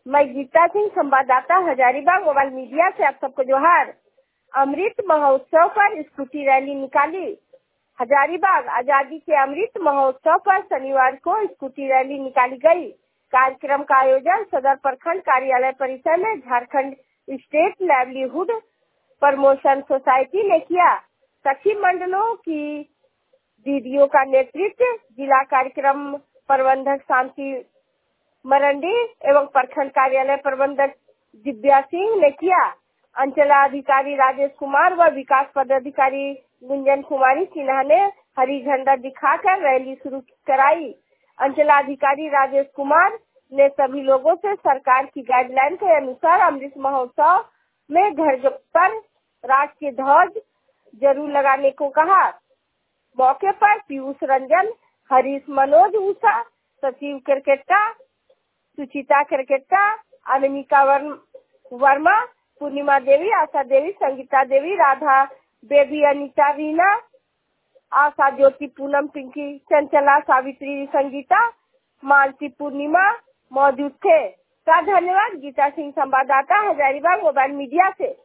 मैं गीता सिंह, संवाददाता Hazaribagh mobile media से आप सबको जोहार। अमृत महोत्सव पर स्कूटी रैली निकाली। हजारीबाग आजादी के अमृत महोत्सव पर शनिवार को स्कूटी रैली निकाली गई। कार्यक्रम का आयोजन सदर प्रखंड कार्यालय परिसर में Jharkhand state livelihood promotion society ने किया। सखी मंडलों की दीदियों का नेतृत्व जिला कार्यक्रम प्रबंधक शांति मरंडी एवं प्रखंड कार्यालय प्रबंधक दिव्या सिंह ने किया। अंचलाधिकारी राजेश कुमार व विकास पदाधिकारी गुंजन कुमारी सिन्हा ने हरी झंडा दिखाकर रैली शुरू कराई। अंचलाधिकारी राजेश कुमार ने सभी लोगों से सरकार की गाइडलाइन के अनुसार अमृत महोत्सव में घर पर राष्ट्रीय ध्वज जरूर लगाने को कहा। मौके पर पीयूष रंजन, हरीश मनोज ऊषा, सचिव क्रिकेटा, सुचिता क्रिकेटा, अनिमिका वर्मा, पूर्णिमा देवी, आशा देवी, संगीता देवी, राधा बेबी, अनीता, रीना, आशा, ज्योति, पूनम, पिंकी, चंचला, सावित्री, संगीता, मानसी, पूर्णिमा मौजूद थे। का धन्यवाद। गीता सिंह, संवाददाता हजारीबाग मोबाइल मीडिया से।